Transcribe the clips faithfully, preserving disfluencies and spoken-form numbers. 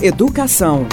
Educação.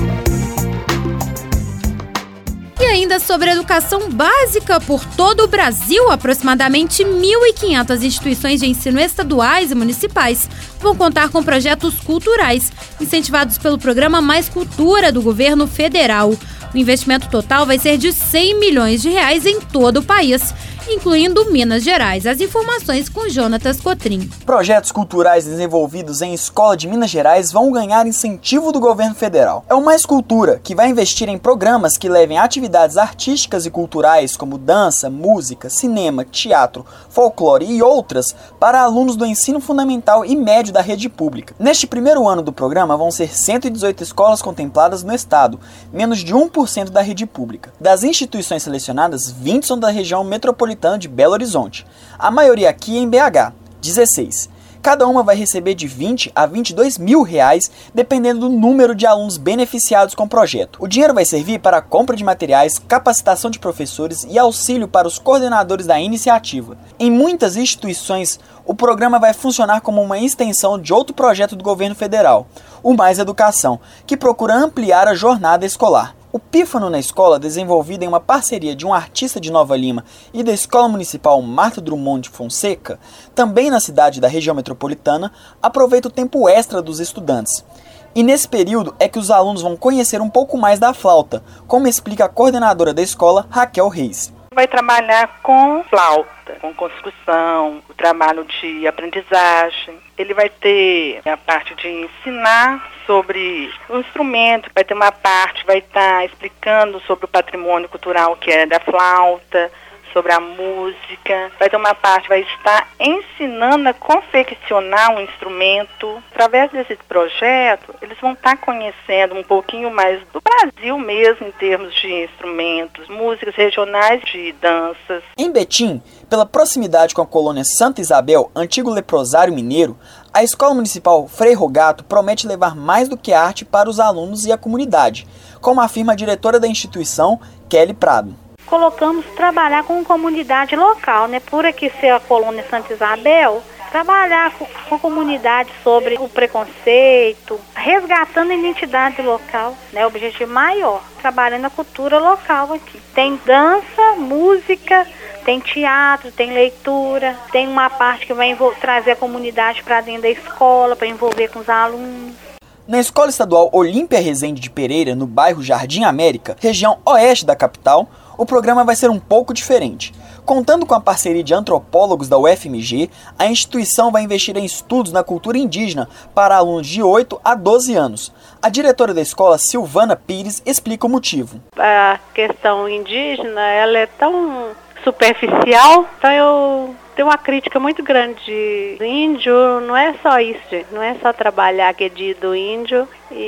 E ainda sobre educação básica por todo o Brasil, aproximadamente mil e quinhentas instituições de ensino estaduais e municipais vão contar com projetos culturais, incentivados pelo programa Mais Cultura do governo federal. O investimento total vai ser de cem milhões de reais em todo o país, incluindo Minas Gerais. As informações com Jonatas Cotrim. Projetos culturais desenvolvidos em escola de Minas Gerais vão ganhar incentivo do governo federal. É o Mais Cultura, que vai investir em programas que levem atividades artísticas e culturais como dança, música, cinema, teatro, folclore e outras para alunos do ensino fundamental e médio da rede pública. Neste primeiro ano do programa vão ser cento e dezoito escolas contempladas no estado, menos de um por cento da rede pública. Das instituições selecionadas, vinte são da região metropolitana de Belo Horizonte. A maioria aqui é em B H, dezesseis. Cada uma vai receber de vinte a vinte e dois mil reais, dependendo do número de alunos beneficiados com o projeto. O dinheiro vai servir para a compra de materiais, capacitação de professores e auxílio para os coordenadores da iniciativa. Em muitas instituições, o programa vai funcionar como uma extensão de outro projeto do governo federal, o Mais Educação, que procura ampliar a jornada escolar. O Pífano na Escola, desenvolvido em uma parceria de um artista de Nova Lima e da Escola Municipal Marta Drummond de Fonseca, também na cidade da região metropolitana, aproveita o tempo extra dos estudantes. E nesse período é que os alunos vão conhecer um pouco mais da flauta, como explica a coordenadora da escola, Raquel Reis. Vai trabalhar com flauta, com construção, o trabalho de aprendizagem. Ele vai ter a parte de ensinar sobre o instrumento, vai ter uma parte, vai estar explicando sobre o patrimônio cultural que é da flauta, sobre a música, vai ter uma parte, vai estar ensinando a confeccionar um instrumento. Através desse projeto, eles vão estar conhecendo um pouquinho mais do Brasil mesmo, em termos de instrumentos, músicas regionais, de danças. Em Betim, pela proximidade com a colônia Santa Isabel, antigo leprosário mineiro, a Escola Municipal Frei Rogato promete levar mais do que arte para os alunos e a comunidade, como afirma a diretora da instituição, Kelly Prado. Colocamos trabalhar com comunidade local, né? Por aqui ser a colônia Santa Isabel, trabalhar com, com a comunidade sobre o preconceito, resgatando a identidade local, né? O objetivo maior, trabalhando a cultura local aqui. Tem dança, música, tem teatro, tem leitura, tem uma parte que vai trazer a comunidade para dentro da escola, para envolver com os alunos. Na Escola Estadual Olímpia Rezende de Pereira, no bairro Jardim América, região oeste da capital, o programa vai ser um pouco diferente. Contando com a parceria de antropólogos da U F M G, a instituição vai investir em estudos na cultura indígena para alunos de oito a doze anos. A diretora da escola, Silvana Pires, explica o motivo. A questão indígena, ela é tão superficial, então eu tenho uma crítica muito grande do índio. Não é só isso, gente, não é só trabalhar que é dia do índio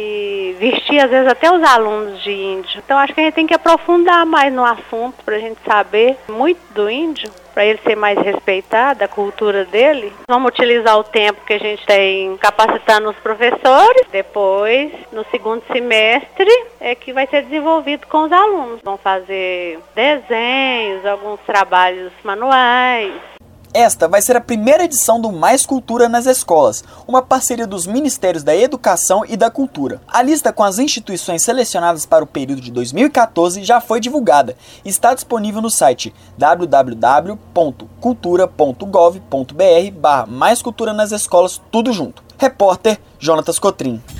e vestir às vezes até os alunos de índio. Então acho que a gente tem que aprofundar mais no assunto para a gente saber muito do índio, para ele ser mais respeitado, a cultura dele. Vamos utilizar o tempo que a gente tem capacitando os professores. Depois, no segundo semestre, é que vai ser desenvolvido com os alunos. Vão fazer desenhos, alguns trabalhos manuais. Esta vai ser a primeira edição do Mais Cultura nas Escolas, uma parceria dos Ministérios da Educação e da Cultura. A lista com as instituições selecionadas para o período de dois mil e quatorze já foi divulgada e está disponível no site w w w ponto cultura ponto gov ponto b r barra Mais Cultura nas Escolas, tudo junto. Repórter Jonatas Cotrim.